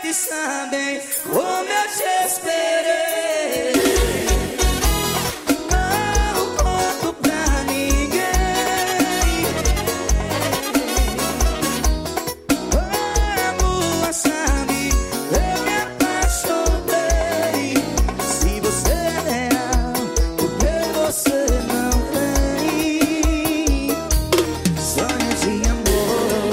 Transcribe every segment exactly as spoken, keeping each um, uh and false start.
noite sabem como eu te esperei. Não conto pra ninguém. A lua sabe, eu me apaixonei. Se você é real, por que você não vem? Sonho de amor.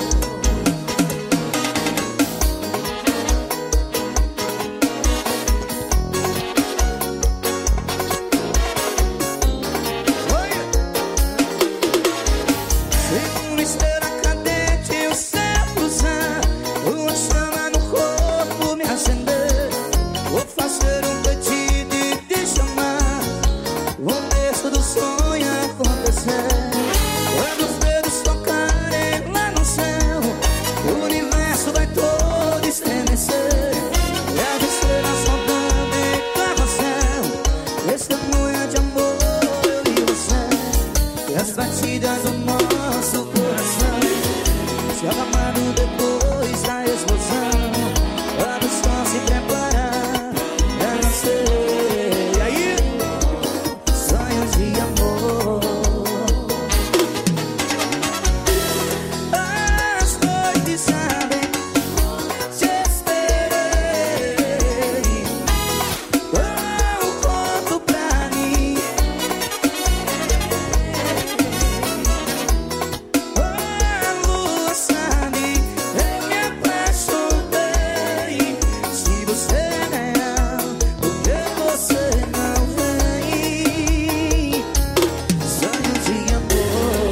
Segura esteira cadente, o céu cruzar, uma chama no corpo me acender. Vou fazer um pedido e te chamar, o começo do sonho acontecer. Quando os dedos tocarem lá no céu, o universo vai todo estremecer. E a estrela soltando em carrossel, testemunha de amor, eu e você. E as batidas do nosso coração se acalmando depois da explosão. Quando o sol se preparar pra nascer. E aí? Sonhos de amor. As noites sabem, te esperei. Não conto pra ninguém. A lua sabe, eu me apaixonei. Se você é real, por que você não vem? Sonho de amor.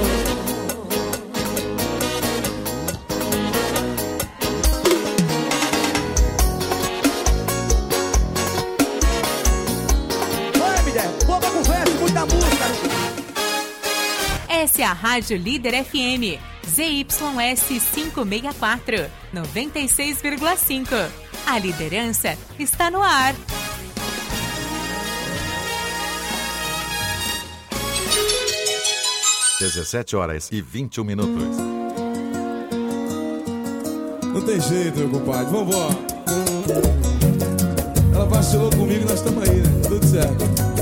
Oi, mulher, pouca conversa, muita música. Essa é a Rádio Líder F M, Z Y S quinhentos e sessenta e quatro, noventa e seis vírgula cinco. A liderança está no ar. dezessete horas e vinte e um minutos. Não tem jeito, meu compadre, vambora. Ela vacilou comigo e nós estamos aí, né? Tudo certo.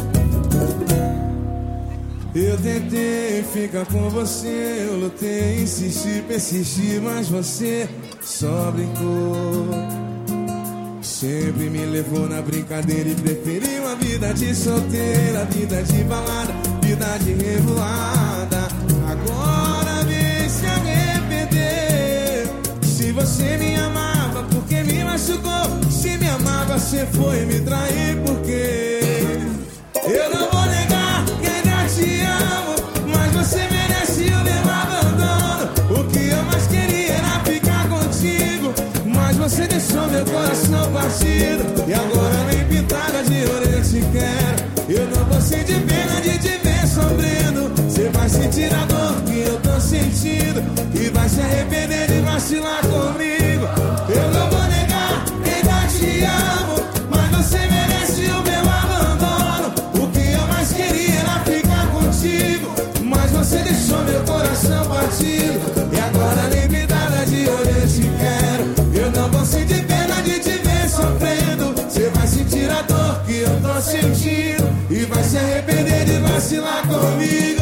Eu tentei ficar com você, eu lutei, insisti, persisti, mas você só brincou. Sempre me levou na brincadeira e preferiu a vida de solteira, vida de balada, vida de revoada. Agora vem se arrepender. Se você me amava, porque me machucou? Se me amava, você foi me trair, porque eu não vou negar que ainda te amo, mas você merece o meu abandono. O que eu mais queria era ficar contigo, mas você deixou meu coração partido. E agora nem pintada de orelha te quero. Eu não vou sentir pena de te ver sofrendo. Você vai sentir a dor que eu tô sentindo e vai se arrepender de vacilar comigo. Eu não vou negar que ainda te amo, mas você merece o meu abandono. O que eu mais queria era ficar contigo, mas você deixou meu coração partido. E agora nem pintada de orelha te quero. Eu não vou sentir pena de te ver sofrendo. Você vai sentir a dor que eu tô sentindo e vai se arrepender de vacilar comigo.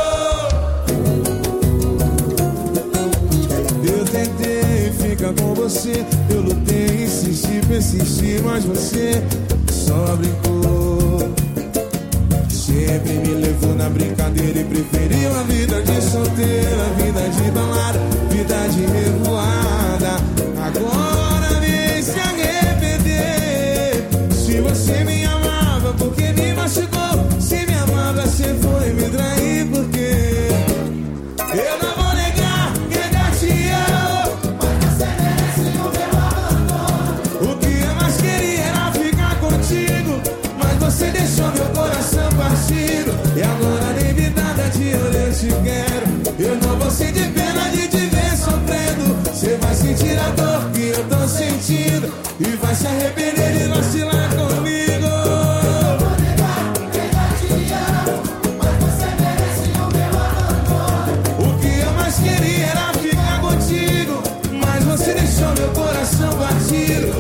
Eu tentei ficar com você, eu lutei, insisti, persisti, mas você só brincou. Sempre me levou na brincadeira e preferiu a vida de solteira, vida de balada, vida de revoada. Agora vem se arrepender. Se você me amava, porque me machucou? Se me amava, você foi me trair, porque eu não vou negar que ainda te amo, mas você merece o meu abandono. O que eu mais queria era ficar contigo, mas você deixou meu coração partido. E agora nem me nada de orelha te quero. Eu não vou sentir pena de te ver sofrendo. Você vai sentir a dor que eu tô sentindo e vai se arrepender de vacilar comigo. Eu vou negar que ainda te amo, mas você merece o meu abandono. O que eu mais queria era ficar contigo, mas você deixou meu coração partido.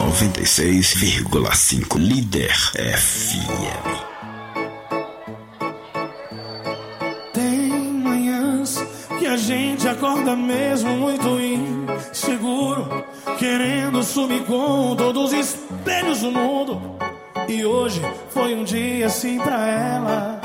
noventa e seis vírgula cinco Líder F M. Tem manhãs que a gente acorda mesmo muito inseguro, querendo sumir com todos os espelhos do mundo. E hoje foi um dia assim pra ela.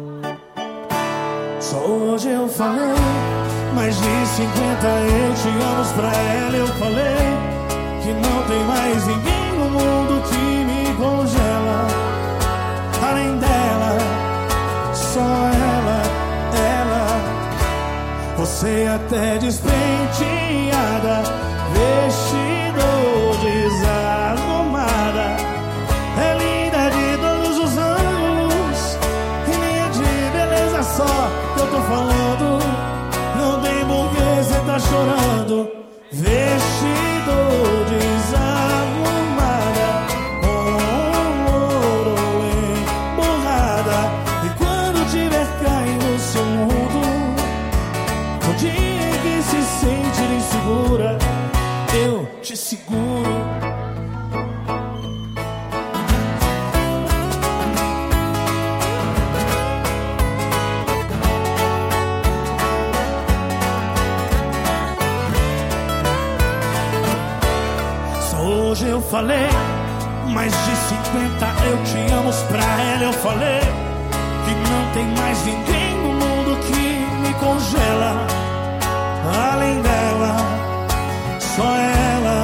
Só hoje eu falei mais de cinquenta eu te amo pra ela. Eu falei que não tem mais ninguém no mundo que me congela. Além dela, só ela, ela. Você até despenteada, vestido desarrumada, é linda de todos os ângulos, e nem é de beleza só que eu tô falando. Não tem por que cê tá chorando. Vestido desarrumada, com ouro emburrada. E quando tiver caindo no seu mundo, no dia em que se sentir insegura, eu te seguro. Hoje eu falei mais de cinquenta eu te amo pra ela. Eu falei que não tem mais ninguém no mundo que me congela. Além dela, só ela,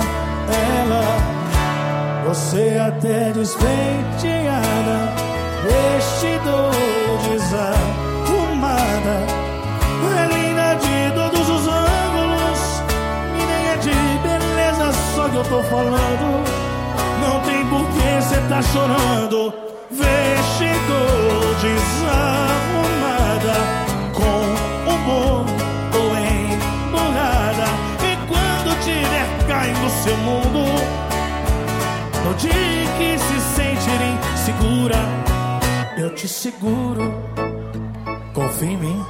ela. Você até despenteada, vestido desarrumada, é linda de todos os ângulos, e nem é de beleza só que eu tô falando. Não tem por que cê tá chorando. Vestido desarrumada, com humor ou emburrada. E quando tiver caindo no seu mundo, no dia que se sentir insegura, eu te seguro. Confia em mim.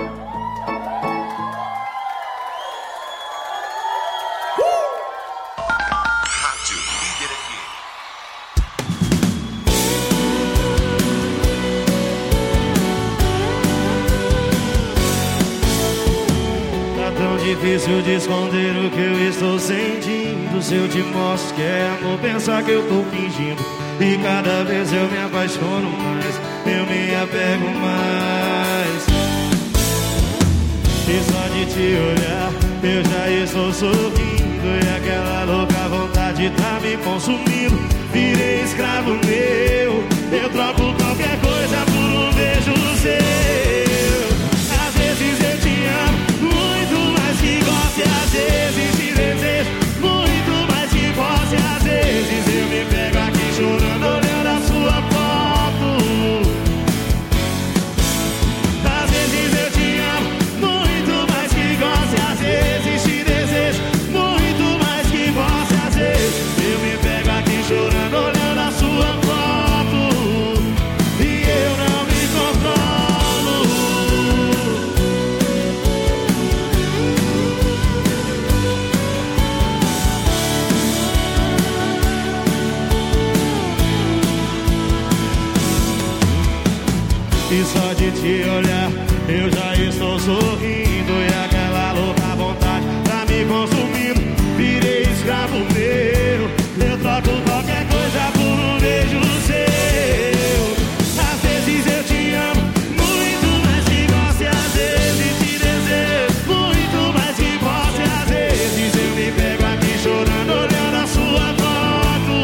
Difícil de esconder o que eu estou sentindo. Se eu te mostro que é amor, pensar que eu tô fingindo. E cada vez eu me apaixono mais, eu me apego mais. E só de te olhar eu já estou sorrindo. E aquela louca vontade tá me consumindo. Virei escravo meu, eu troco qualquer coisa por um beijo seu. Às vezes eu te amo muito mais que gosto, e às vezes te desejo muito mais que posso. E às vezes eu me pego aqui chorando olhando a sua foto. Às vezes eu te amo muito mais que gosto, e às vezes te desejo muito mais que posso. E às vezes eu me pego aqui chorando olhando a sua foto, e eu não me controlo. E só de te olhar eu já estou sorrindo. E aquela louca vontade tá me consumindo. Virei escravo meu, eu troco qualquer coisa por um beijo seu. Às vezes eu te amo muito mais que gosto, e às vezes te desejo muito mais que posso. E às vezes eu me pego aqui chorando olhando a sua foto.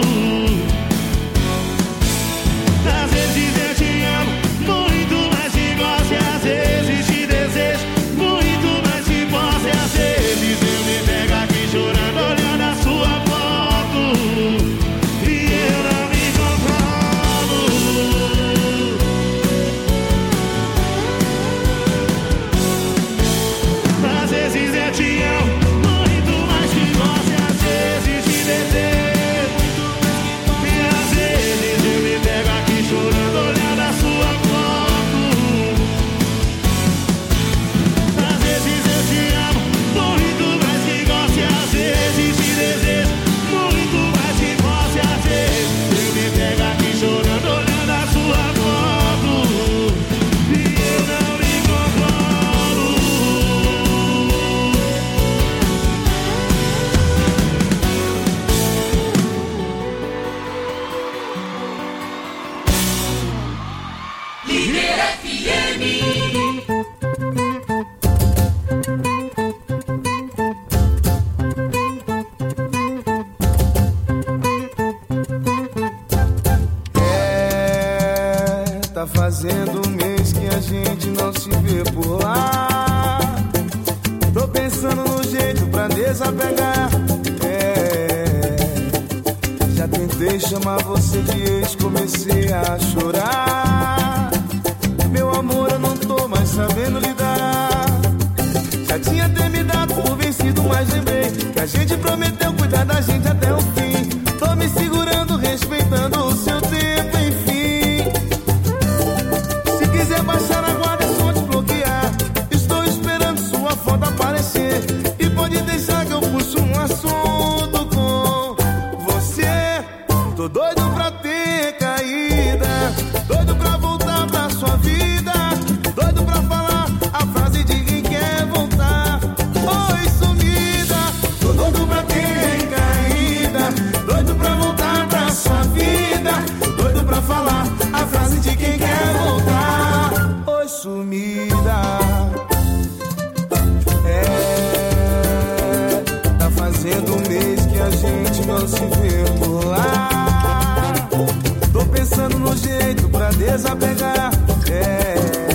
Às vezes eu te amo muito mais que gosto, e às vezes te desejo muito mais que posso. E às vezes eu me pego aqui chorando Tá fazendo um mês que a gente não se vê por lá. Tô pensando no jeito pra desapegar. É, já tentei chamar você de ex, comecei a chorar. Meu amor, eu não tô mais sabendo lidar. Já tinha até me dado por vencido, mas lembrei que a gente prometeu cuidar da gente até o fim. Tô me segurando, respeitando o seu tempo, enfim. Se quiser baixar a guarda, é só desbloquear. Estou esperando sua foto aparecer. E pode deixar que eu puxo um assunto com você. Tô doido pra ter caída, doido pra voltar pra sua vida, doido pra falar a frase de quem quer voltar. Oi, sumida. Tô doido pra ter caída, doido pra voltar pra sua vida, doido pra falar a frase de quem quer voltar. Oi, sumida. É, tá fazendo um mês que a gente não se vê por lá. Tô pensando no jeito pra desapegar. É,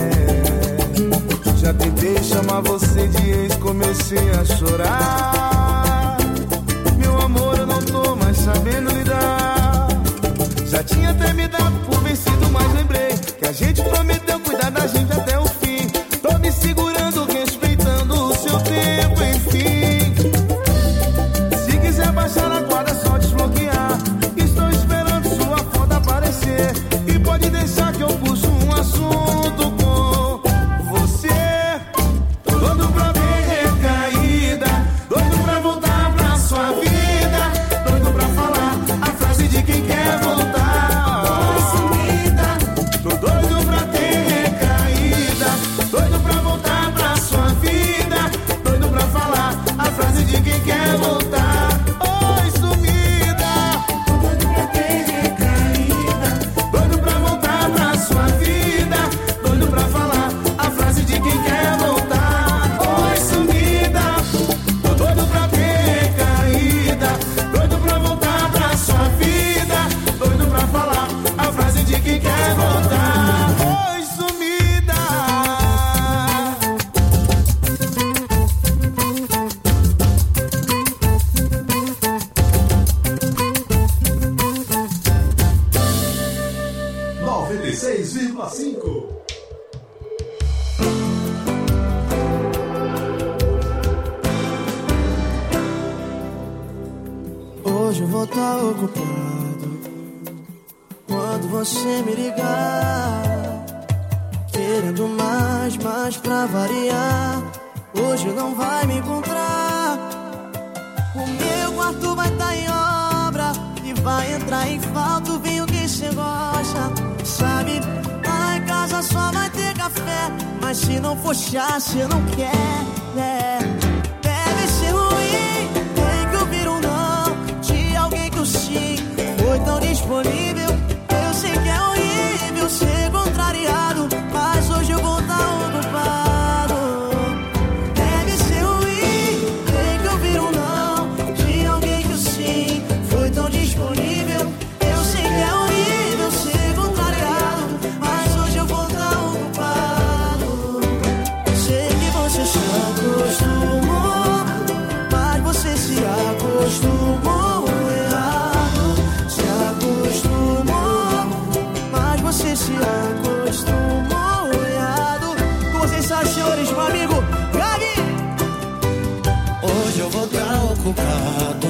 já tentei chamar você de ex, comecei a chorar. Meu amor, eu não tô mais sabendo lidar. Já tinha até me dado por vencido, mas lembrei que a gente prometeu cuidar da gente até o fim. Tô me segurando, respeitando o seu tempo, enfim. Se quiser baixar a guarda, é só desbloquear. Estou esperando sua foto aparecer. E pode deixar que eu puxo um assunto com você. Doido pra ver recaída, doido pra voltar pra sua vida, doido pra falar a frase de quem quer voltar. Oi, sumida. Tô doido pra ter recaída, doido pra voltar pra sua vida, doido pra falar a frase de quem quer voltar. Oi, sumida. Tô doido pra ter recaída, doido pra voltar pra sua vida, doido pra falar a frase de quem quer voltar. Oi, sumida. Tô doido pra ter recaída, doido pra voltar pra sua vida, doido pra falar a frase de quem quer voltar. Oi, sumida. noventa e seis vírgula cinco. Hoje eu vou estar ocupado quando você me ligar, querendo mais, mais pra variar. Hoje não vai me encontrar. O meu quarto vai estar em obra e vai entrar em falta o vinho que cê gosta. Sabe, lá em casa só vai ter café, mas se não for chá, cê não quer, né? Deve ser ruim, tem que ouvir um não de alguém que o sim foi tão disponível. Eu sei que é horrível ser contrariado, mas hoje eu vou estar ocupado. Deve ser ruim, tem que ouvir um não de alguém que o sim foi tão disponível. Eu sei que é horrível ser contrariado, mas hoje eu vou estar ocupado. Sei que você se acostumou, mas você se acostumou errado. Se acostumou, mas você se acostumou errado. Com vocês, senhores, meu amigo Gabi. Hoje eu vou estar ocupado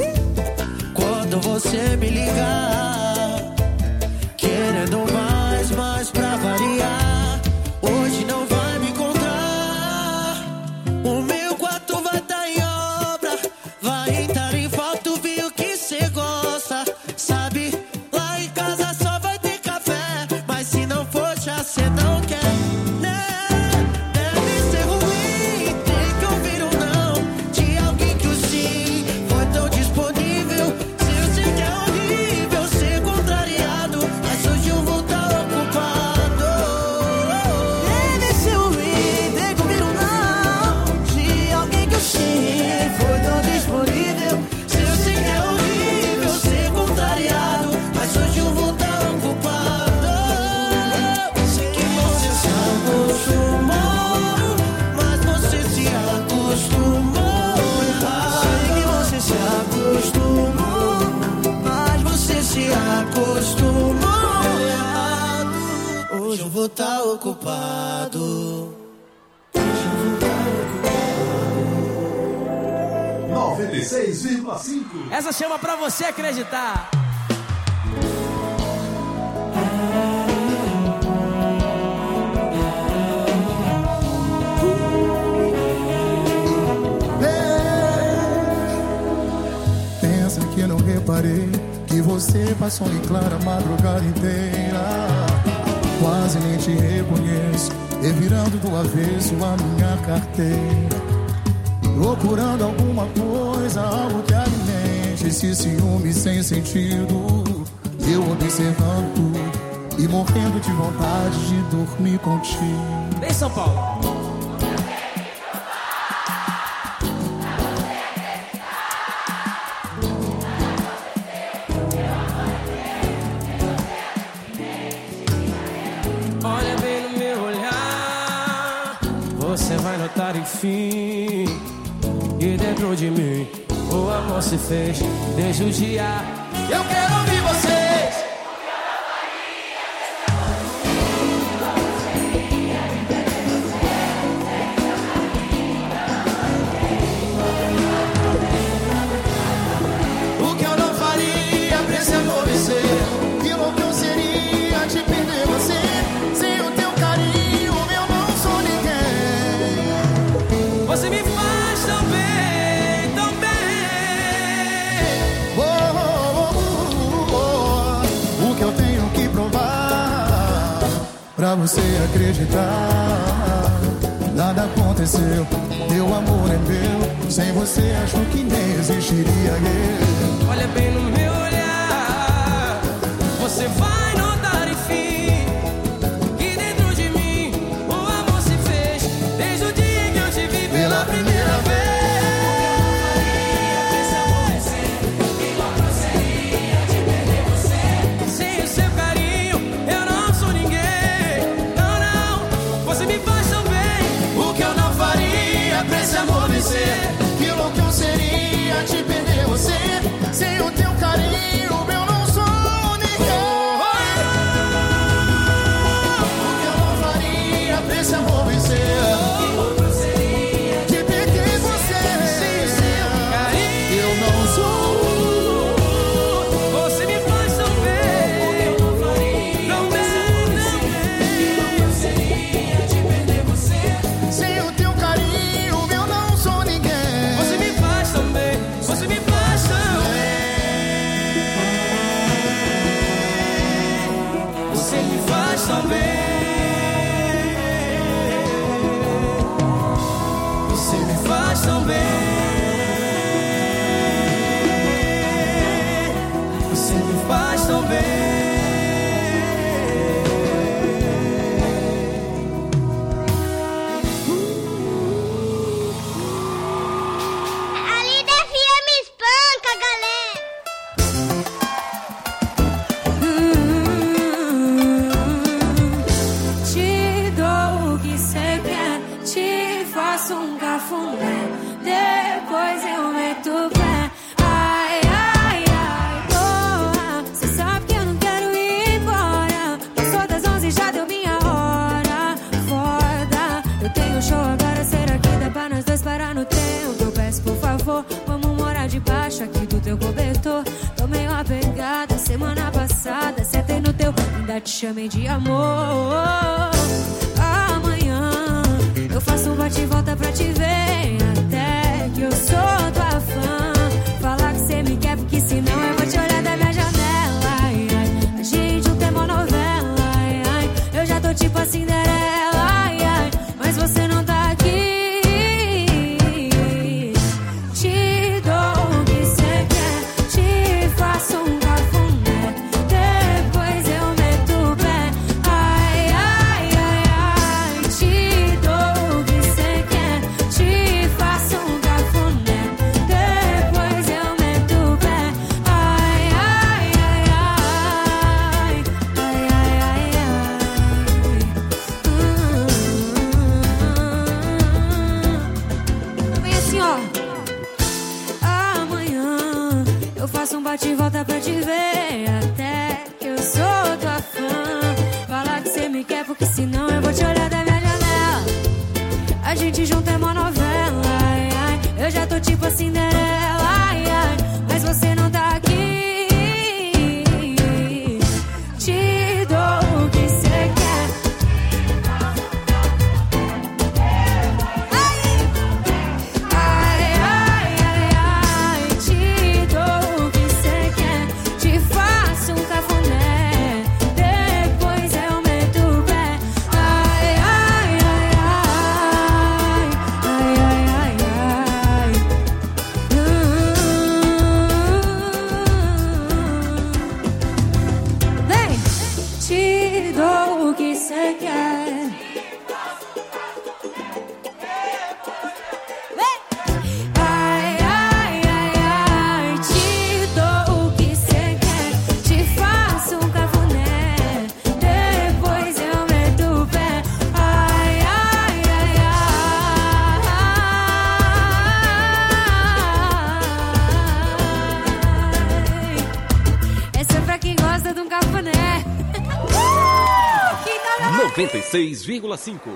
quando você me ligar, querendo mais, mais pra variar. Hoje não vai me encontrar. O meu quarto vai estar em obra, vai entrar em falta o vinho que cê gosta. Sabe, lá em casa só vai ter café, mas se não for chá, cê não quer, né? Deve ser ruim, tem que ouvir um não de alguém que o sim foi tão disponível. Se eu sei que é horrível ser contrariado, mas hoje eu vou estar ocupado. Deve ser ruim, tem que ouvir um não de alguém que o sim foi tão disponível. Se eu sei que é horrível ser contrariado, vou tá ocupado. noventa e seis vírgula cinco. Essa chama pra você acreditar. Pensa que não reparei que você passou em clara a madrugada inteira. Quase nem te reconheço, revirando do avesso a minha carteira. Procurando alguma coisa, algo que alimente esse ciúme sem sentido. Eu observando tudo e morrendo de vontade de dormir contigo. Vem, São Paulo. Olha bem no meu olhar, você vai notar enfim. E dentro de mim o amor se fez desde o dia. Eu quero ouvir vocês. O que eu não faria pra esse amor vencer? Que louco eu seria de perder você. Sem o teu carinho eu não sou ninguém. Você me faz tão bem. Pra você acreditar, nada aconteceu, meu amor é meu. Sem você acho que nem existiria eu. Olha bem no meu olhar, você vai notar enfim que dentro de mim o amor se fez desde o dia que eu te vi pela primeira vez. Que louco eu seria de perder você. Sem o teu carinho eu não sou ninguém. O que eu não faria pra esse amor vencer? De perder você. Sem o seu carinho eu não sou. Você me faz tão bem. Tão bem, tão bem. Eu seria de perder você. Sem o teu carinho eu não sou ninguém. Você me faz tão bem. Você me faz tão bem. Você me faz tão bem. Você me faz tão bem. Você me faz tão bem. Um cafuné, depois eu meto o pé. Ai, ai, ai, boa. Cê sabe que eu não quero ir embora. Passou das onze, já deu minha hora. Foda, eu tenho show agora. Será que dá pra nós dois parar no tempo? Eu peço por favor, vamos morar debaixo aqui do teu cobertor. Tô meio apegada, semana passada sentei no teu, ainda te chamei de amor. Eu faço um bate e volta pra te ver, até que eu sou tua fã. Falar que cê me quer, porque senão eu vou te olhar da minha janela. Ai, ai. A gente não tem uma novela. Ai, ai. Eu já tô tipo a Cinderela. Ai, ai. Mas você não tá aqui. Te dou o que cê quer, te faço um cafuné, depois eu meto o pé. Ai, ai, ai, ai. Te dou o que cê quer, te faço um cafuné, depois eu meto o pé. Ai, ai, ai, ai. Ai, ai, ai, ai. Hum. Vem assim, ó. Amanhã eu faço um bate e volta pra te ver, até que eu sou tua fã. Falar que cê me quer, porque se gente junto é uma novela, ai, ai. Eu já tô tipo a Cinderela, ai, ai. Mas você não tá aqui. Te dou o que cê quer. Ai, ai, ai, ai, ai. Te dou o que cê quer. Te faço um cafuné. Depois eu meto o pé. Ai, ai, ai, ai. Ai, ai, ai, ai. Hum. Vem, te dou o que cê quer. Ai, ai, ai, ai. Te dou o que cê quer. Te faço um cafuné. Depois eu meto o pé. Ai, ai, ai, ai. Essa é pra quem gosta de um cafuné. Quem tá na noventa e seis vírgula cinco.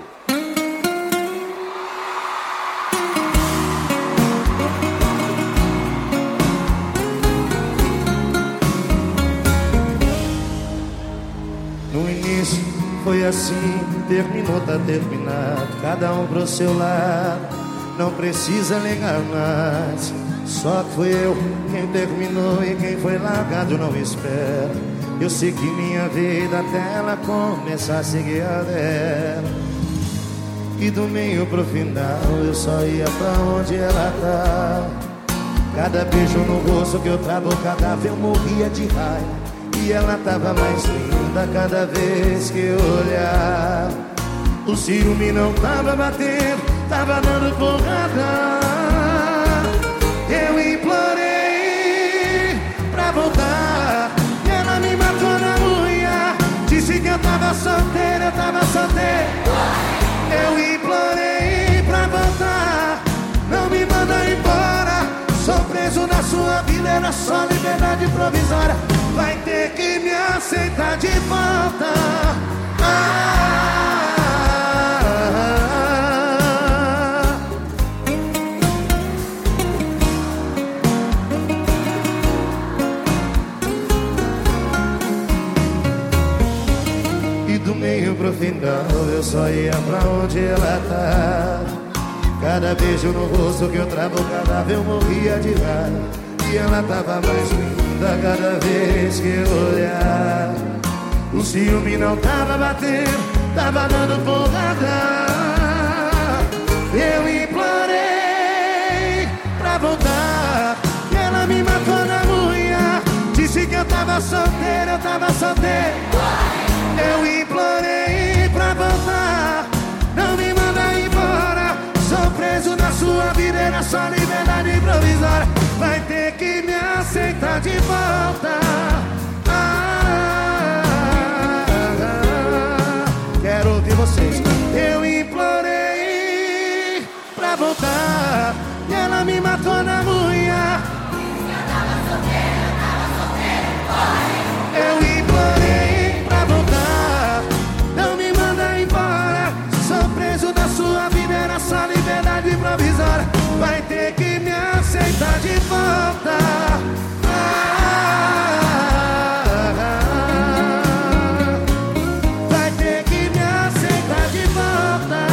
No início foi assim, terminou, tá terminado. Cada um pro seu lado, não precisa ligar mais. Só que fui eu quem terminou e quem foi largado não espera. Eu segui minha vida até ela começar a seguir a dela. E do meio pro final eu só ia pra onde ela tá. Cada beijo no rosto que eu travo, cada vez eu morria de raiva. E ela tava mais linda cada vez que eu olhava. O ciúme não tava batendo, tava dando porrada. Eu implorei pra voltar, ela me matou na unha. Disse que eu tava solteira, eu tava solteira. Eu implorei pra voltar, não me manda embora. Sou preso na sua vida, era só liberdade provisória. Vai ter que me aceitar de volta. Ah, e do meio pro final eu só ia pra onde ela tá. Cada beijo no rosto que eu travo, cada vez eu morria de raiva. E ela tava mais linda cada vez que eu olhar. O ciúme não tava batendo, tava dando porrada. Eu implorei pra voltar, e ela me matou na unha. Disse que eu tava solteira, eu tava solteira. Eu implorei pra voltar, não me manda embora. Sou preso na sua vida, era só liberdade provisória. Vai ter que me aceitar de volta. Ah, ah, ah. Quero ouvir vocês. Eu implorei pra voltar, e ela me matou na unha. Eu implorei pra voltar, não me manda embora. Sou preso da sua vida, era só liberdade provisória. Vai ter que me aceitar de volta. Ah, ah, ah. Vai ter que me aceitar de volta.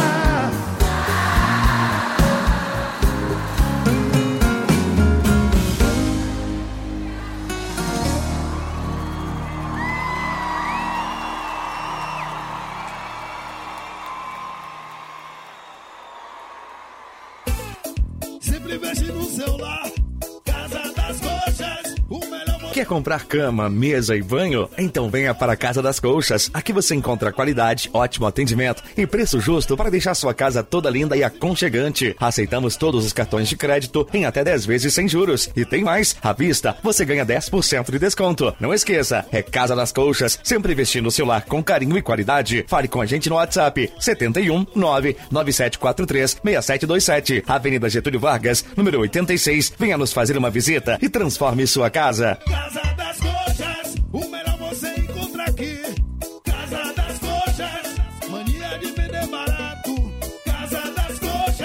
Sempre investe no celular. Casa das Coxas, o melhor. Quer comprar cama, mesa e banho? Então venha para a Casa das Colchas. Aqui você encontra qualidade, ótimo atendimento e preço justo para deixar sua casa toda linda e aconchegante. Aceitamos todos os cartões de crédito em até dez vezes sem juros. E tem mais, à vista você ganha dez por cento de desconto. Não esqueça, é Casa das Colchas, sempre investindo no seu lar com carinho e qualidade. Fale com a gente no WhatsApp setenta e um, nove nove sete quatro três, seis sete dois sete, Avenida Getúlio Vargas, número oitenta e seis. Venha nos fazer uma visita e transforme sua casa. Casa das Coxas, o melhor você encontra aqui. Casa das Coxas, mania de vender barato. Casa das Coxas.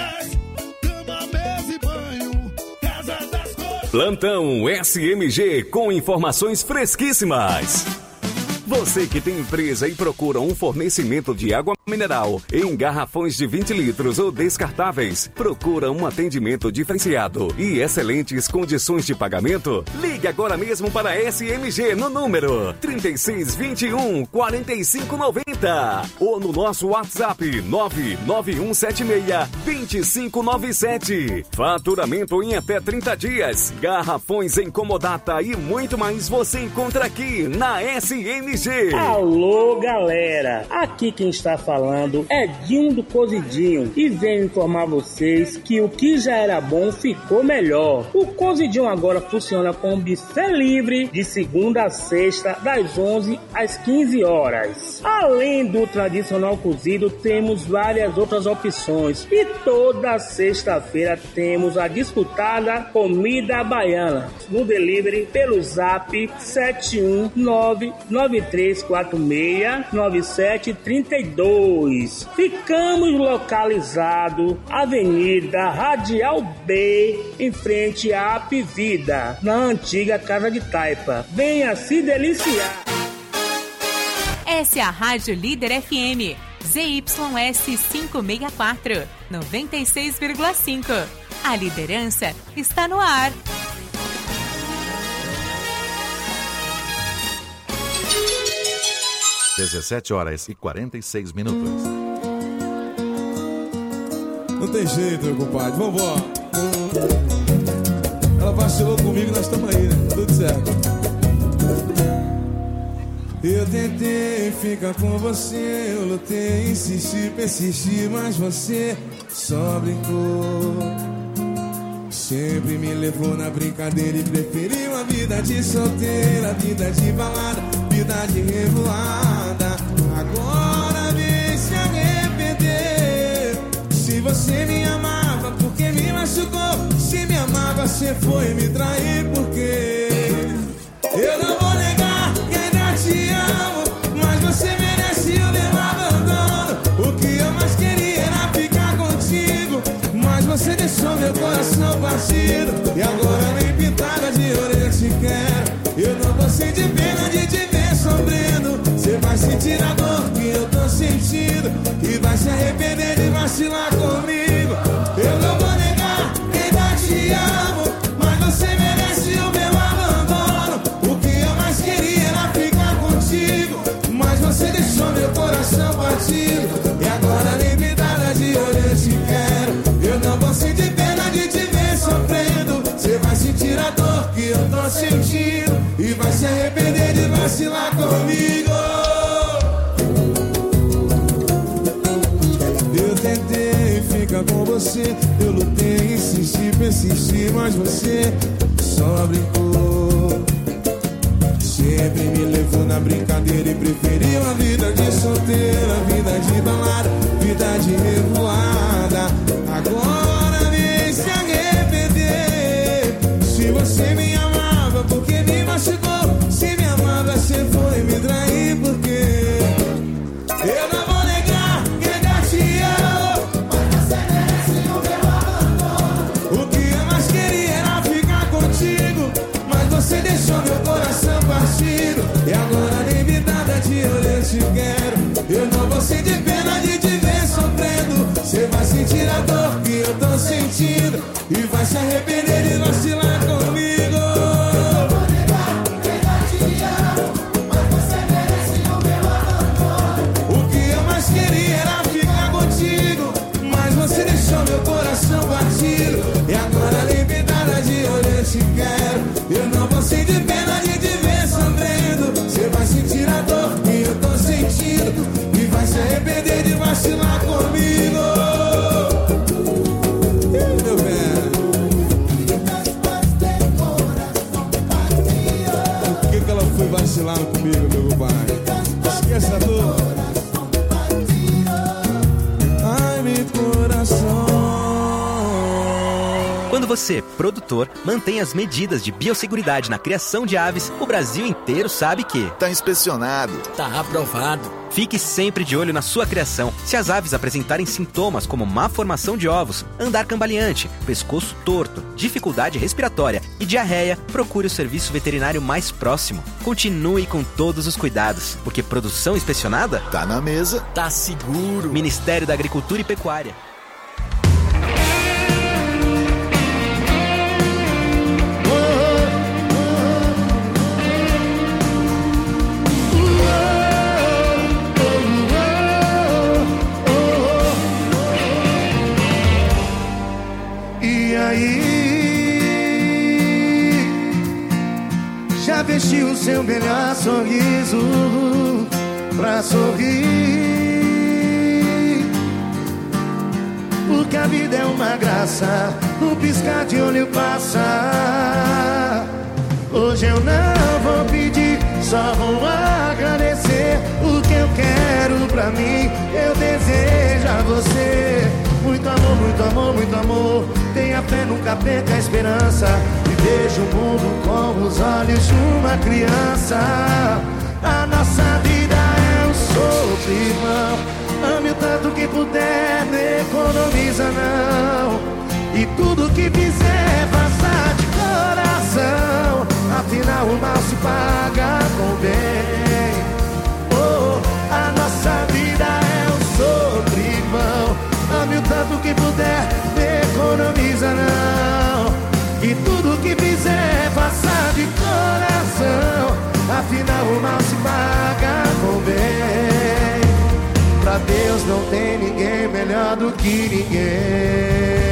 Plantão S M G com informações fresquíssimas. Você que tem empresa e procura um fornecimento de água mineral em garrafões de vinte litros ou descartáveis, procura um atendimento diferenciado e excelentes condições de pagamento? Ligue agora mesmo para a S M G no número trinta e seis, vinte e um, quarenta e cinco, noventa ou no nosso WhatsApp nove nove um sete seis, dois cinco nove sete. Faturamento em até trinta dias, garrafões em comodata e muito mais você encontra aqui na S M G. Alô, galera! Aqui quem está falando é Dinho do Cozidinho e venho informar vocês que o que já era bom ficou melhor. O Cozidinho agora funciona com buffet livre de segunda a sexta, das onze às quinze horas. Além do tradicional cozido, temos várias outras opções e toda sexta-feira temos a disputada comida baiana no delivery pelo zap sete um nove nove três quatro seis nove sete três dois. Ficamos localizados Avenida Radial B, em frente à Apivida, na antiga Casa de Taipa. Venha se deliciar. Essa é a Rádio Líder F M, Z Y S quinhentos e sessenta e quatro, noventa e seis vírgula cinco. A liderança está no ar. dezessete horas e quarenta e seis minutos. Não tem jeito, meu compadre. Vambora. Ela vacilou comigo, nós estamos aí, né? Tudo certo. Eu tentei ficar com você, eu lutei, insisti, persisti, mas você só brincou. Sempre me levou na brincadeira e preferiu a vida de solteira, vida de balada, vida de revoada. Agora vem se arrepender. Se você me amava, porque me machucou? Se me amava, você foi me trair, porque eu não vou negar que ainda te amo, mas você merece o meu abandono. O que eu mais queria era ficar contigo, mas você deixou meu coração partido. E agora nem pintada de orelha te quero. Eu não vou sentir pena de te ver sofrendo. Você vai sentir a dor que eu tô sentindo e vai se arrepender de vacilar comigo. Eu não vou negar que ainda te amo, mas você merece o meu abandono. O que eu mais queria era ficar contigo, mas você deixou meu coração partido. E agora nem pintada de orelha te quero. Eu não vou sentir pena de te ver sofrendo. Você vai sentir a dor que eu tô sentindo e vai se arrepender de vacilar comigo. Eu tentei ficar com você, eu lutei, insisti, persisti, mas você só brincou. Sempre me levou na brincadeira e preferiu a vida de solteira, vida de balada, vida de revoada. Agora vem se arrepender. Se você me amava, porque me machucou? Se me amava, você foi me trair, porque eu não vou negar que ainda te amo, mas você merece o meu abandono. O que eu mais queria era ficar contigo, mas você deixou meu coração partido. E agora nem me nada de olhar te quero. Eu não vou sentir pena de te ver sofrendo. Você vai sentir a dor que eu tô sentindo e vai se arrepender de vacilar comigo. Eu vou negar que ainda te amo, mas você merece o meu abandono. O que eu mais queria era ficar contigo, mas você deixou meu coração partido. E agora nem pintada de olhar te quero. Eu não vou sentir pena de te ver sofrendo. Você vai sentir a dor que eu tô sentindo e vai se arrepender de vacilar comigo. Ei, meu velho, por que que ela foi vacilar comigo, meu pai? Esqueça a dor. Ai, meu coração. Quando Quando você, produtor, mantém as medidas de biosseguridade na criação de aves, o Brasil inteiro sabe que tá inspecionado, tá aprovado. Fique sempre de olho na sua criação. Se as aves apresentarem sintomas como má formação de ovos, andar cambaleante, pescoço torto, dificuldade respiratória e diarreia, procure o serviço veterinário mais próximo. Continue com todos os cuidados, porque produção inspecionada tá na mesa, tá seguro. Ministério da Agricultura e Pecuária. Já vestiu o seu melhor sorriso pra sorrir, porque a vida é uma graça, um piscar de olho passa. Hoje eu não vou pedir, só vou agradecer. O que eu quero pra mim, eu desejo a você. Muito amor, muito amor, muito amor. Tenha fé, nunca perca a esperança. E veja o mundo com os olhos de uma criança. A nossa vida é um sopro, irmão. Ame o tanto que puder, não economiza não. E tudo que fizer, faça de coração. Afinal o mal se paga com bem. Oh, a nossa vida é um sopro, irmão. Ame o tanto que puder, não economiza não. E tudo que fizer, faça de coração. Afinal o mal se paga com bem. Pra Deus não tem ninguém melhor do que ninguém.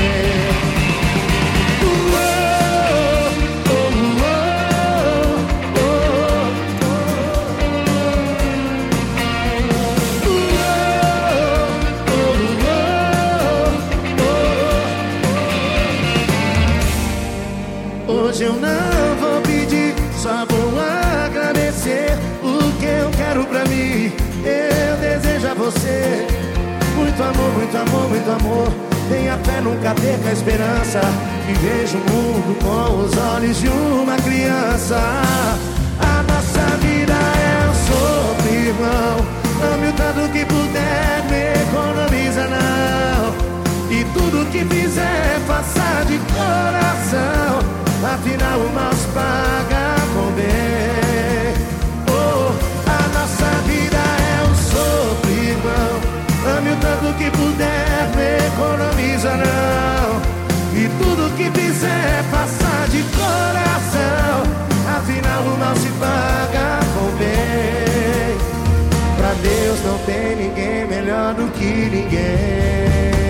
Hoje eu não vou pedir, só vou agradecer. O que eu quero pra mim, eu desejo a você. Muito amor, muito amor, muito amor. Tenha fé, nunca perca a esperança. E veja o mundo com os olhos de uma criança. A nossa vida é um sopro, irmão. Ame o tanto que puder, não economiza não. E tudo que fizer, faça de coração. Afinal o mal se paga com bem. Oh, a nossa vida é um sopro, irmão. Ame o tanto que puder, não economiza não. E tudo que fizer, faça de coração. Afinal o mal se paga com bem. Pra Deus não tem ninguém melhor do que ninguém.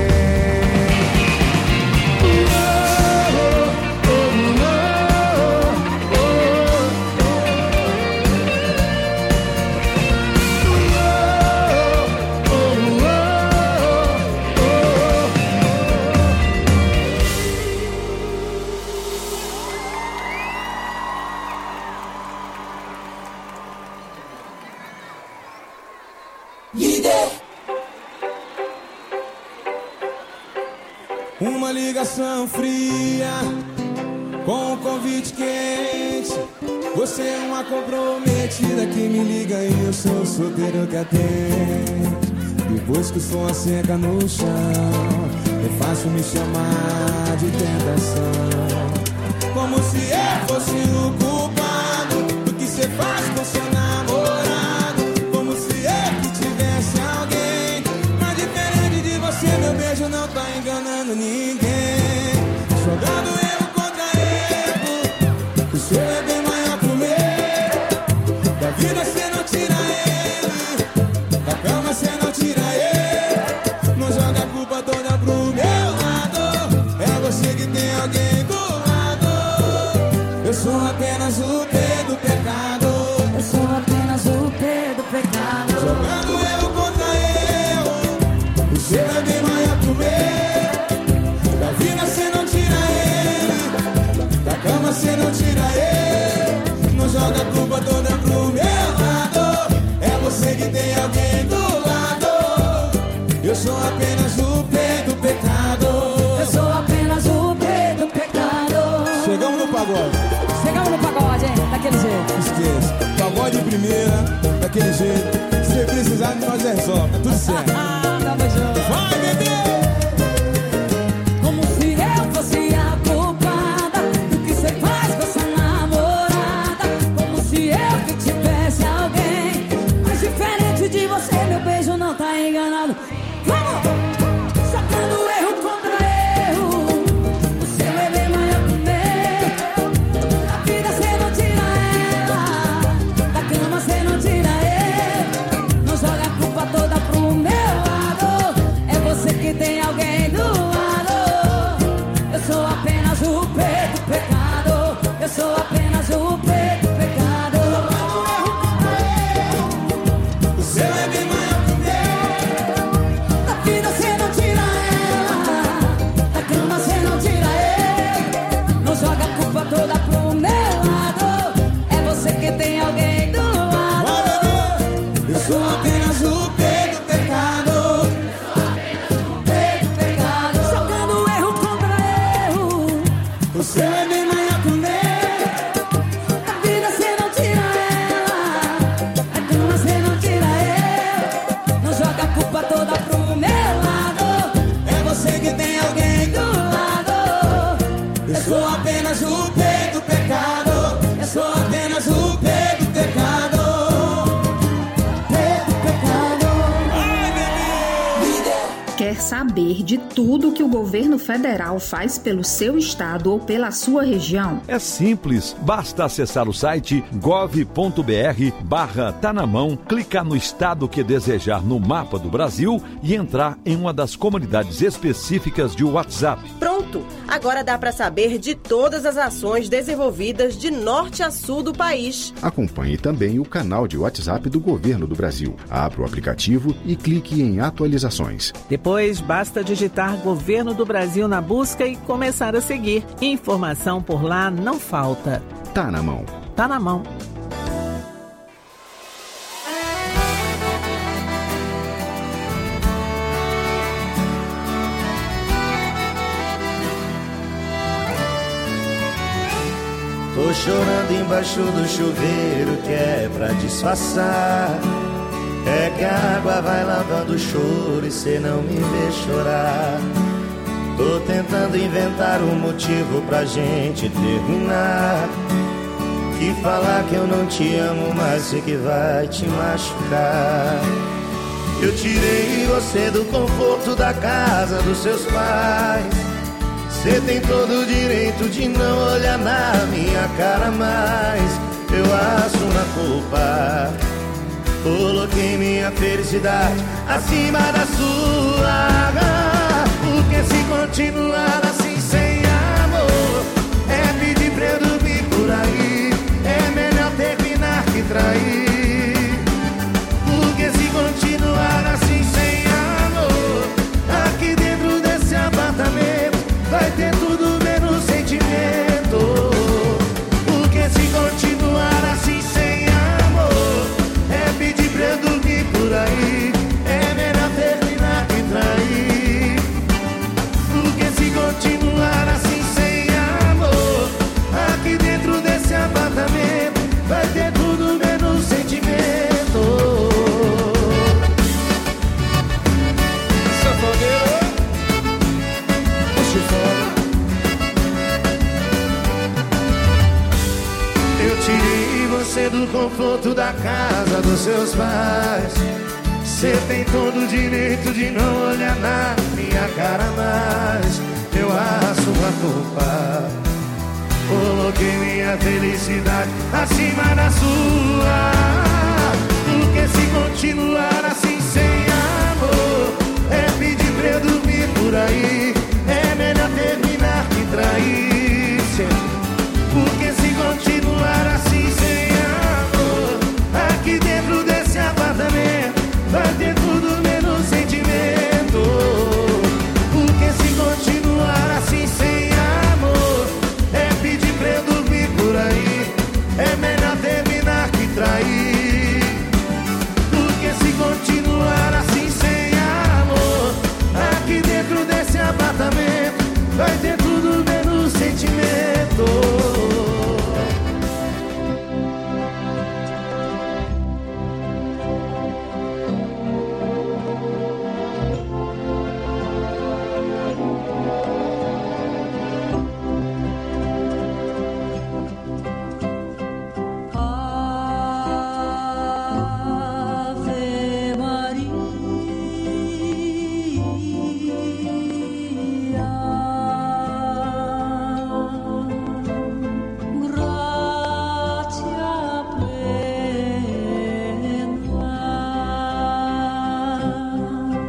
Uma ligação fria com um convite quente. Você é uma comprometida que me liga e eu sou o solteiro que atende. Depois que o som seca no chão, é fácil me chamar de tentação. Como se eu fosse o culpado do que você faz com seu namorado. Como se eu que tivesse alguém. Mas diferente de você, meu beijo não tá enganando ninguém. Jogando erro contra erro. O seu é bem maior que o meu. Da vida cê não tira ele. Da cama cê não tira ele. Não joga a culpa toda pro meu lado. É você que tem alguém do lado. Eu sou apenas o P do pecado. Eu sou apenas o P do pecado. Jogando erro contra erro. O seu é bem maior que o meu. Da vida cê não tira ele. Da cama cê não tira ele. Não joga a culpa toda pro meu lado. É você que tem alguém do lado. Eu sou apenas o P do pecado. Eu sou apenas o P do de primeira, daquele jeito. Se precisar de nós resolve, tá tudo certo. Vai, bebê! Como se eu fosse a culpada do que você faz com essa namorada. Como se eu que tivesse alguém. Mas diferente de você, meu beijo não tá enganado. Vamos! Sacando erro contra erro. O seu é bem maior que o meu. Da vida cê não tira ela. Da cama cê não tira ele. Não joga a culpa toda pro meu lado. É você que tem alguém do lado. Eu sou apenas o preto pecado. Eu sou apenas o preto pecado. O seu é bem maior que o meu. Da vida cê não tira ela. Da cama cê não tira ele. Não joga a culpa toda pro meu lado. É você que tem alguém do lado. Eu sou apenas o preto pecado. Preto pecado. Jogando erro contra erro. O seu é bem maior que o meu. Da vida cê não tira ela. Da cama cê não tira ele. Não joga a culpa toda pro meu lado. É você que tem alguém do lado. Eu sou apenas o preto pecado. Eu sou apenas o preto pecado. Preto pecado. Quer saber de tudo que o governo federal faz pelo seu estado ou pela sua região? É simples, basta acessar o site gov ponto br barra tá na mão, clicar no estado que desejar no mapa do Brasil e entrar em uma das comunidades específicas de WhatsApp. Pronto! Agora dá para saber de todas as ações desenvolvidas de norte a sul do país. Acompanhe também o canal de WhatsApp do Governo do Brasil. Abra o aplicativo e clique em atualizações. Depois, basta digitar Governo do Brasil na busca e começar a seguir. Informação por lá não falta. Tá na mão. Tá na mão. Tô chorando embaixo do chuveiro que é pra disfarçar. É que a água vai lavando o choro e cê não me vê chorar. Tô tentando inventar um motivo pra gente terminar. Que falar que eu não te amo mais sei que vai te machucar. Eu tirei você do conforto da casa dos seus pais. Cê tem todo o direito de não olhar na minha cara mais. Eu assumo a culpa. Coloquei minha felicidade acima da sua. Porque se continuar assim sem amor é pedir pra eu dormir por aí. É melhor terminar que trair. Porque se continuar assim sem amor aqui dentro desse apartamento vai ter tudo menos sentimento. Porque se continuar assim sem amor é pedir pra eu dormir por aí. É melhor terminar que trair. Porque se continuar assim sem amor aqui dentro desse apartamento vai ter tudo menos sentimento. Sanfoneiro, puxa fora. Eu tirei você do conforto da casa dos seus pais. Você tem todo o direito de não olhar na minha cara mais. Eu assumo a culpa. Coloquei minha felicidade acima da sua. Porque se continuar assim sem amor é pedir pra eu dormir por aí. É melhor terminar que trair. Porque se continuar assim sem amor aqui dentro desse apartamento vai ter tudo menos sentimento. Porque se continuar assim sem amor é pedir pra eu dormir por aí. É melhor terminar que trair.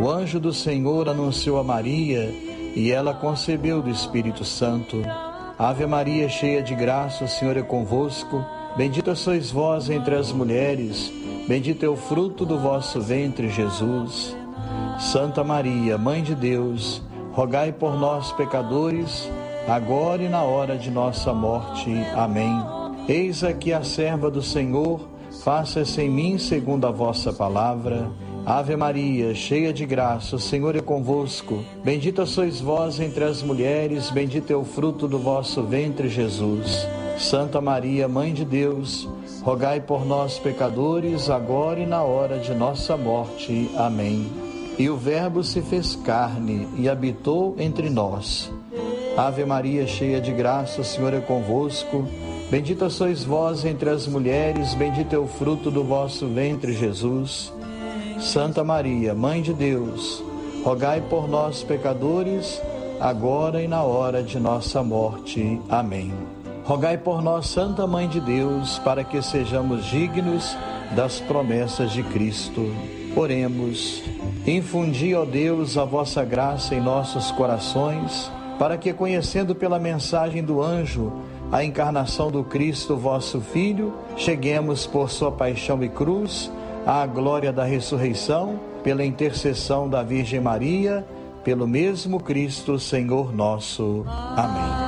O anjo do Senhor anunciou a Maria e ela concebeu do Espírito Santo. Ave Maria, cheia de graça, o Senhor é convosco. Bendita sois vós entre as mulheres, bendito é o fruto do vosso ventre, Jesus. Santa Maria, Mãe de Deus, rogai por nós, pecadores, agora e na hora de nossa morte. Amém. Eis aqui a serva do Senhor, faça-se em mim segundo a vossa palavra. Ave Maria, cheia de graça, o Senhor é convosco. Bendita sois vós entre as mulheres, bendito é o fruto do vosso ventre, Jesus. Santa Maria, Mãe de Deus, rogai por nós, pecadores, agora e na hora de nossa morte. Amém. E o Verbo se fez carne e habitou entre nós. Ave Maria, cheia de graça, o Senhor é convosco. Bendita sois vós entre as mulheres, bendito é o fruto do vosso ventre, Jesus. Santa Maria, Mãe de Deus, rogai por nós, pecadores, agora e na hora de nossa morte. Amém. Rogai por nós, Santa Mãe de Deus, para que sejamos dignos das promessas de Cristo. Oremos. Infundi, ó Deus, a vossa graça em nossos corações, para que, conhecendo pela mensagem do anjo a encarnação do Cristo, vosso Filho, cheguemos por sua paixão e cruz à glória da ressurreição, pela intercessão da Virgem Maria, pelo mesmo Cristo, Senhor nosso. Amém.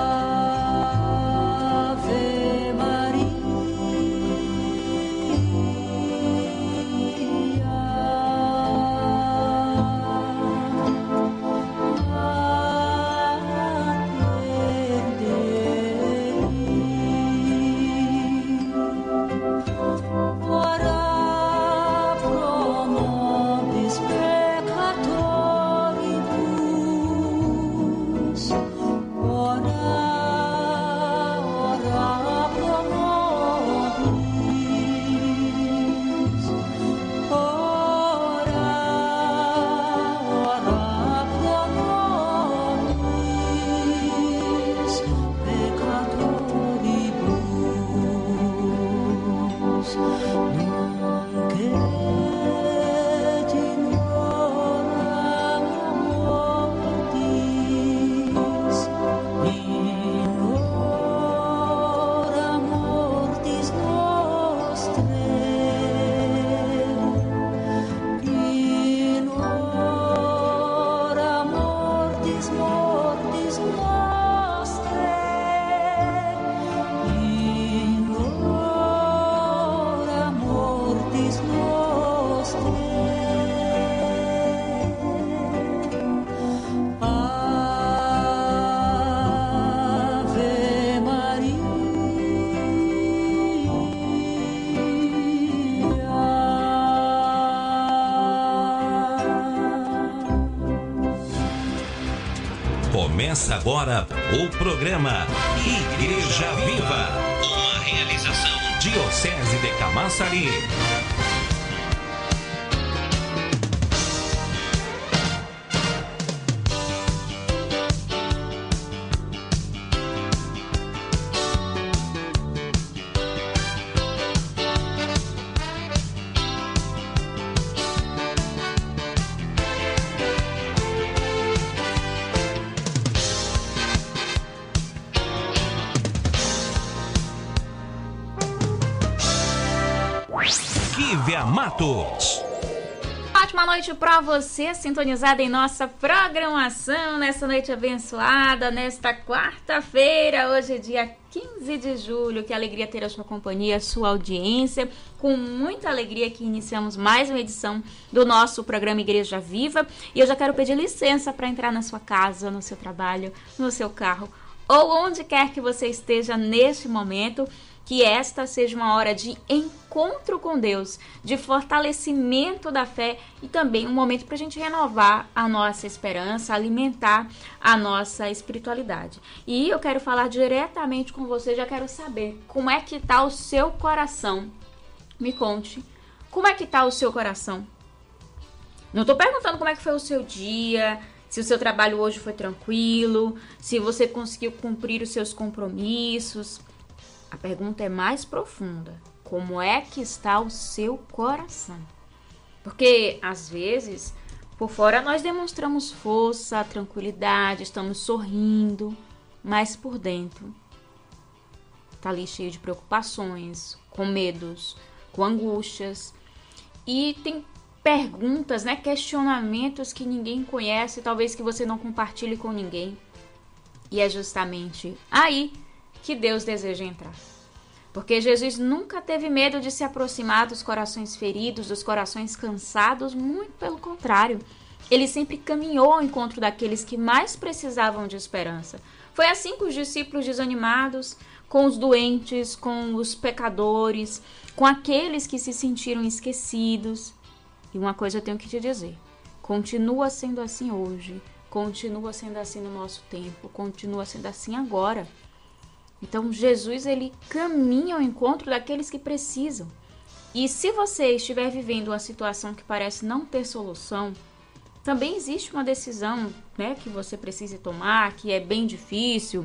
Começa agora o programa Igreja Viva, uma realização Diocese de Camaçari. Matos. Ótima noite para você, sintonizada em nossa programação nessa noite abençoada, nesta quarta-feira, hoje é dia quinze de julho. Que alegria ter a sua companhia, a sua audiência. Com muita alegria que iniciamos mais uma edição do nosso programa Igreja Viva. E eu já quero pedir licença para entrar na sua casa, no seu trabalho, no seu carro ou onde quer que você esteja neste momento. Que esta seja uma hora de encontro com Deus, de fortalecimento da fé e também um momento para a gente renovar a nossa esperança, alimentar a nossa espiritualidade. E eu quero falar diretamente com você, já quero saber como é que está o seu coração. Me conte, como é que está o seu coração? Não estou perguntando como é que foi o seu dia, se o seu trabalho hoje foi tranquilo, se você conseguiu cumprir os seus compromissos. A pergunta é mais profunda. Como é que está o seu coração? Porque, às vezes, Por fora nós demonstramos força, tranquilidade, estamos sorrindo, mas por dentro tá ali cheio de preocupações, com medos, com angústias, e tem perguntas, né, questionamentos que ninguém conhece, talvez que você não compartilhe com ninguém. E é justamente aí que Deus deseja entrar. Porque Jesus nunca teve medo de se aproximar dos corações feridos, dos corações cansados, muito pelo contrário. Ele sempre caminhou ao encontro daqueles que mais precisavam de esperança. Foi assim com os discípulos desanimados, com os doentes, com os pecadores, com aqueles que se sentiram esquecidos. E uma coisa eu tenho que te dizer, continua sendo assim hoje, continua sendo assim no nosso tempo, continua sendo assim agora. Então Jesus, ele caminha ao encontro daqueles que precisam. E se você estiver vivendo uma situação que parece não ter solução, também existe uma decisão, né, que você precise tomar, que é bem difícil,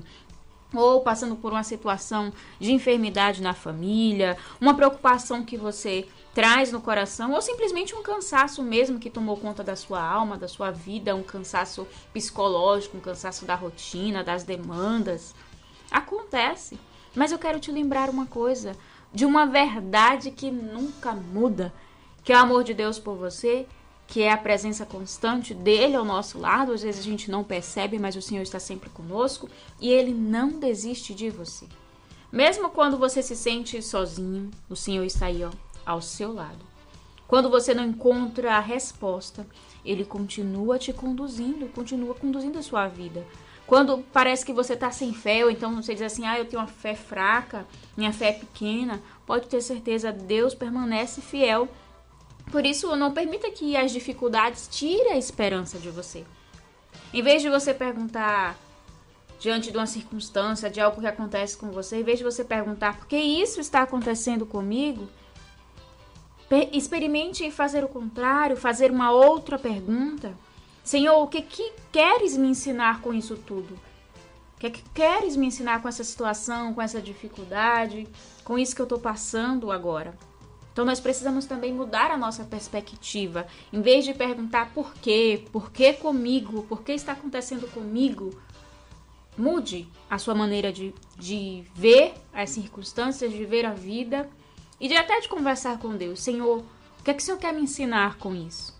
ou passando por uma situação de enfermidade na família, uma preocupação que você traz no coração, ou simplesmente um cansaço mesmo que tomou conta da sua alma, da sua vida, um cansaço psicológico, um cansaço da rotina, das demandas. Acontece, mas eu quero te lembrar uma coisa, de uma verdade que nunca muda, que é o amor de Deus por você, que é a presença constante dele ao nosso lado. Às vezes a gente não percebe, mas o Senhor está sempre conosco e ele não desiste de você. Mesmo quando você se sente sozinho, o Senhor está aí, ó, ao seu lado. Quando você não encontra a resposta, ele continua te conduzindo, continua conduzindo a sua vida. Quando parece que você está sem fé, ou então você diz assim, ah, eu tenho uma fé fraca, minha fé é pequena, pode ter certeza, Deus permanece fiel. Por isso, não permita que as dificuldades tirem a esperança de você. Em vez de você perguntar, diante de uma circunstância, de algo que acontece com você, em vez de você perguntar, por que isso está acontecendo comigo? Experimente fazer o contrário, fazer uma outra pergunta. Senhor, o que, que queres me ensinar com isso tudo? O que, que queres me ensinar com essa situação, com essa dificuldade, com isso que eu estou passando agora? Então nós precisamos também mudar a nossa perspectiva. Em vez de perguntar por quê, por que comigo, por que está acontecendo comigo, mude a sua maneira de, de ver as circunstâncias, de ver a vida e de até de conversar com Deus. Senhor, o que é que o Senhor quer me ensinar com isso?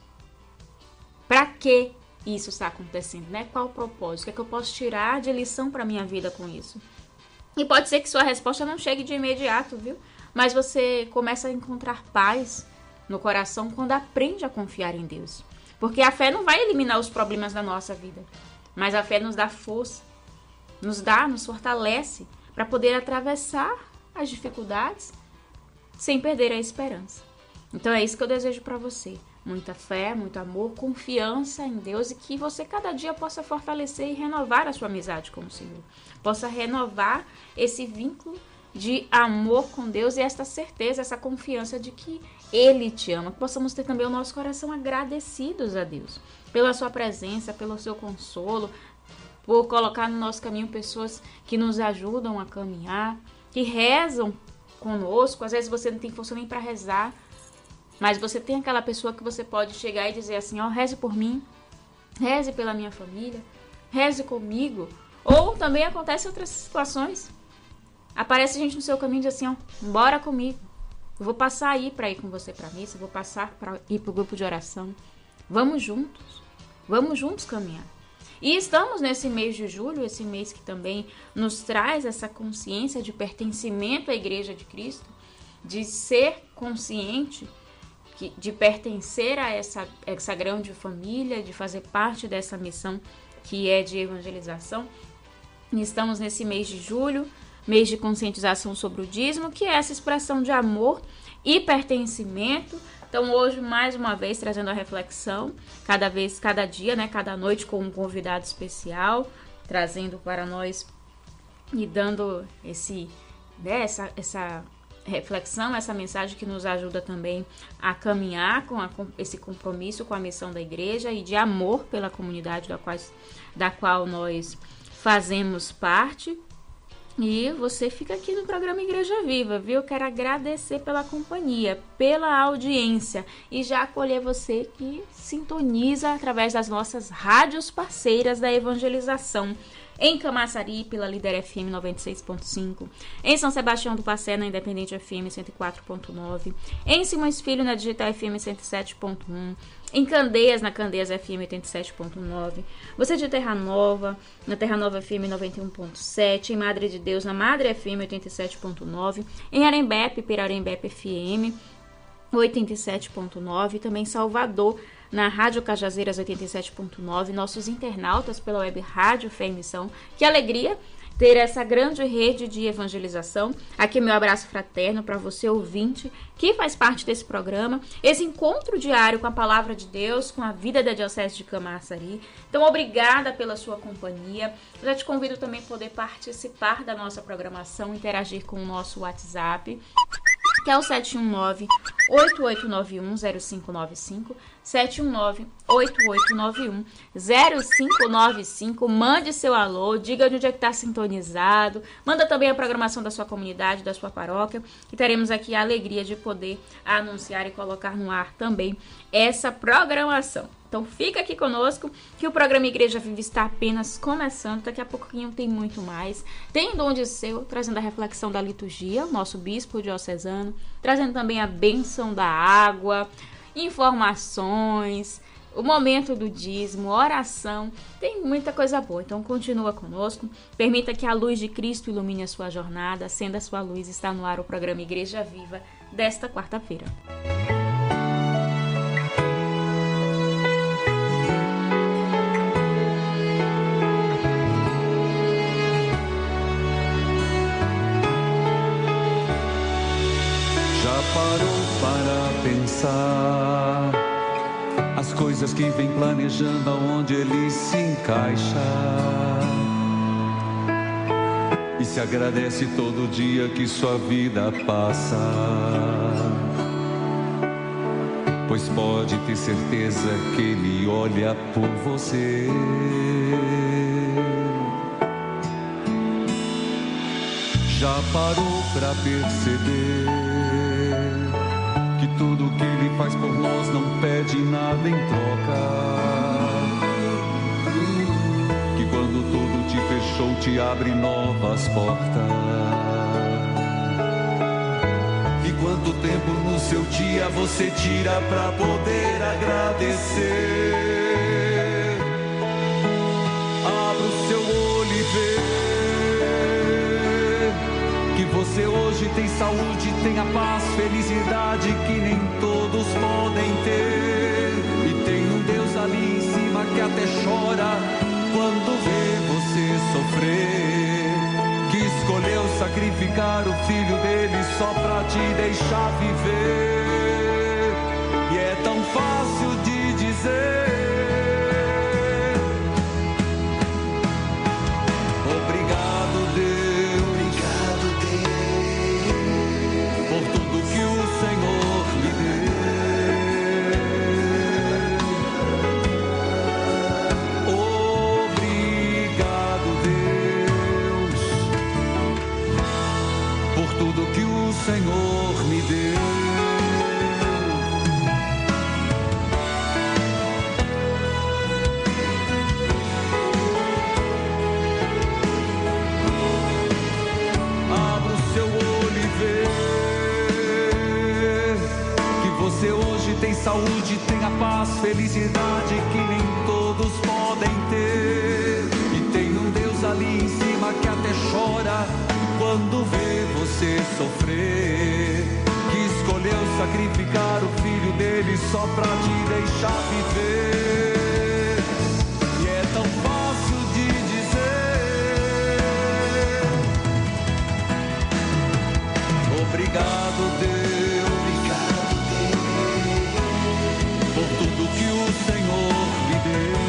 Para que isso está acontecendo, né? Qual o propósito? O que é que eu posso tirar de lição para a minha vida com isso? E pode ser que sua resposta não chegue de imediato, viu? Mas você começa a encontrar paz no coração quando aprende a confiar em Deus. Porque a fé não vai eliminar os problemas da nossa vida, mas a fé nos dá força, nos dá, nos fortalece para poder atravessar as dificuldades sem perder a esperança. Então é isso que eu desejo para você. Muita fé, muito amor, confiança em Deus e que você cada dia possa fortalecer e renovar a sua amizade com o Senhor. Possa renovar esse vínculo de amor com Deus e esta certeza, essa confiança de que Ele te ama. Que possamos ter também o nosso coração agradecidos a Deus pela sua presença, pelo seu consolo, por colocar no nosso caminho pessoas que nos ajudam a caminhar, que rezam conosco. Às vezes você não tem força nem para rezar, mas você tem aquela pessoa que você pode chegar e dizer assim, ó, reze por mim, reze pela minha família, reze comigo. Ou também acontece outras situações. Aparece gente no seu caminho e diz assim, ó, bora comigo. Eu vou passar aí para ir com você para a missa, eu vou passar para ir para o grupo de oração. Vamos juntos, vamos juntos caminhar. E estamos nesse mês de julho, esse mês que também nos traz essa consciência de pertencimento à Igreja de Cristo, de ser consciente de pertencer a essa, essa grande família, de fazer parte dessa missão que é de evangelização. E estamos nesse mês de julho, mês de conscientização sobre o dízimo, que é essa expressão de amor e pertencimento. Então hoje, mais uma vez, trazendo a reflexão, cada vez, cada dia, né, cada noite com um convidado especial, trazendo para nós e dando esse, né, essa, essa reflexão, essa mensagem que nos ajuda também a caminhar com, a, com esse compromisso com a missão da igreja e de amor pela comunidade da qual, da qual nós fazemos parte. E você fica aqui no programa Igreja Viva, viu? Quero agradecer pela companhia, pela audiência e já acolher você que sintoniza através das nossas rádios parceiras da evangelização. Em Camaçari, pela Líder F M noventa e seis ponto cinco. Em São Sebastião do Passé, na Independente F M cento e quatro ponto nove. Em Simões Filho, na Digital F M cento e sete ponto um. Em Candeias, na Candeias F M oitenta e sete ponto nove. Você de Terra Nova, na Terra Nova F M noventa e um ponto sete. Em Madre de Deus, na Madre F M oitenta e sete ponto nove. Em Arembepe, Pirarembepe F M oitenta e sete ponto nove. Também em Salvador, na Rádio Cajazeiras oitenta e sete ponto nove, nossos internautas pela web Rádio Fé e Missão. Que alegria ter essa grande rede de evangelização. Aqui meu abraço fraterno para você, ouvinte, que faz parte desse programa, esse encontro diário com a Palavra de Deus, com a vida da Diocese de Camaçari. Então, obrigada pela sua companhia. Eu já te convido também a poder participar da nossa programação, interagir com o nosso WhatsApp, que é o sete um nove, oito oito nove um, zero cinco nove cinco, sete um nove, oito oito nove um, zero cinco nove cinco. Mande seu alô, diga de onde é que está sintonizado, manda também a programação da sua comunidade, da sua paróquia, e teremos aqui a alegria de poder anunciar e colocar no ar também essa programação. Então fica aqui conosco que o programa Igreja Viva está apenas começando. Daqui a pouquinho tem muito mais. Tem Dom de Seu, trazendo a reflexão da liturgia, nosso bispo diocesano, trazendo também a bênção da água, informações, o momento do dízimo, oração. Tem muita coisa boa, então continua conosco. Permita que a luz de Cristo ilumine a sua jornada. Acenda a sua luz. Está no ar o programa Igreja Viva desta quarta-feira. Parou para pensar as coisas que vem planejando, aonde ele se encaixa, e se agradece todo dia que sua vida passa, pois pode ter certeza que ele olha por você. Já parou para perceber que tudo que ele faz por nós não pede nada em troca, que quando tudo te fechou te abre novas portas, e quanto tempo no seu dia você tira pra poder agradecer. Abra o seu olho e vê que você hoje tem saúde, tem a paz, felicidade que nem todos podem ter. E tem um Deus ali em cima que até chora quando vê você sofrer, que escolheu sacrificar o filho dele só pra te deixar viver. E é tão fácil de dizer: obrigado, Deus. Senhor me deu. Abra o seu olho e vê que você hoje tem saúde, tem a paz, felicidade que nem todos podem ter. E tem um Deus ali em cima que até chora quando vê você sofrer, que escolheu sacrificar o filho dele só pra te deixar viver. E é tão fácil de dizer: obrigado, Deus, obrigado, Deus, por tudo que o Senhor me deu.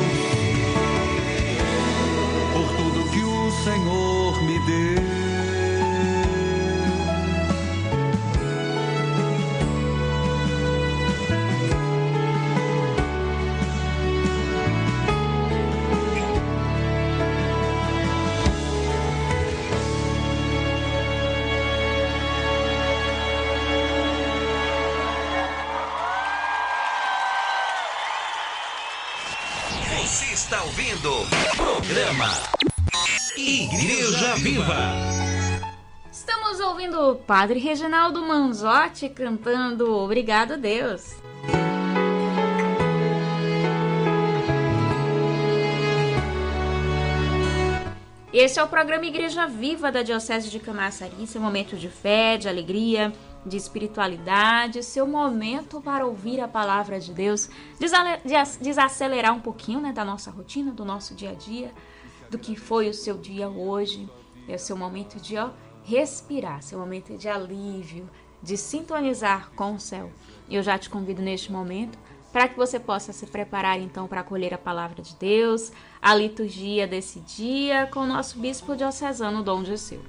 Senhor me deu. está ouvindo programa Igreja Viva. Estamos ouvindo o Padre Reginaldo Manzotti cantando Obrigado, Deus. Esse é o programa Igreja Viva da Diocese de Camaçari, seu momento de fé, de alegria, de espiritualidade, seu momento para ouvir a palavra de Deus, desacelerar um pouquinho, né, da nossa rotina, do nosso dia a dia, do que foi o seu dia hoje. É o seu momento de ó, respirar, seu momento de alívio, de sintonizar com o céu. Eu já te convido neste momento para que você possa se preparar então para acolher a palavra de Deus, a liturgia desse dia com o nosso bispo diocesano Dom Dirceu.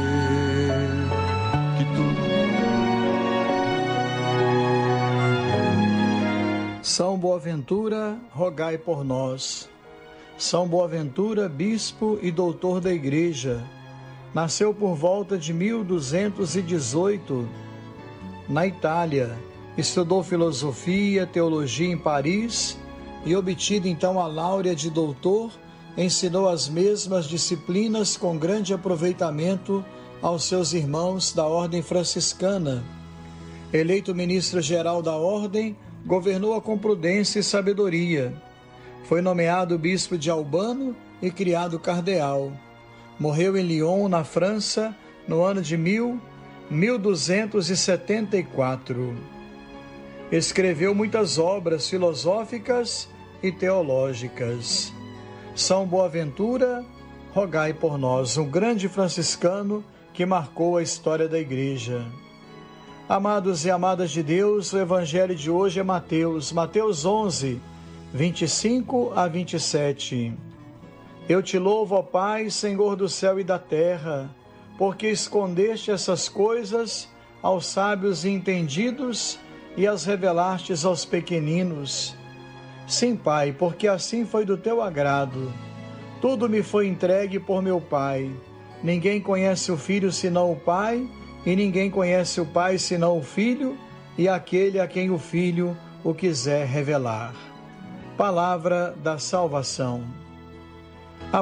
São Boaventura, rogai por nós. São Boaventura, bispo e doutor da Igreja, nasceu por volta de mil duzentos e dezoito na Itália. Estudou filosofia, teologia em Paris e, obtido então a láurea de doutor, ensinou as mesmas disciplinas com grande aproveitamento aos seus irmãos da Ordem Franciscana. Eleito ministro-geral da Ordem, governou-a com prudência e sabedoria. Foi nomeado bispo de Albano e criado cardeal. Morreu em Lyon, na França, no ano de mil duzentos e setenta e quatro. Escreveu muitas obras filosóficas e teológicas. São Boaventura, rogai por nós, um grande franciscano que marcou a história da Igreja. Amados e amadas de Deus, o Evangelho de hoje é Mateus, Mateus onze, vinte e cinco a vinte e sete. Eu te louvo, ó Pai, Senhor do céu e da terra, porque escondeste essas coisas aos sábios e entendidos e as revelastes aos pequeninos. Sim, Pai, porque assim foi do teu agrado. Tudo me foi entregue por meu Pai. Ninguém conhece o Filho senão o Pai, e ninguém conhece o Pai senão o Filho, e aquele a quem o Filho o quiser revelar. Palavra da salvação.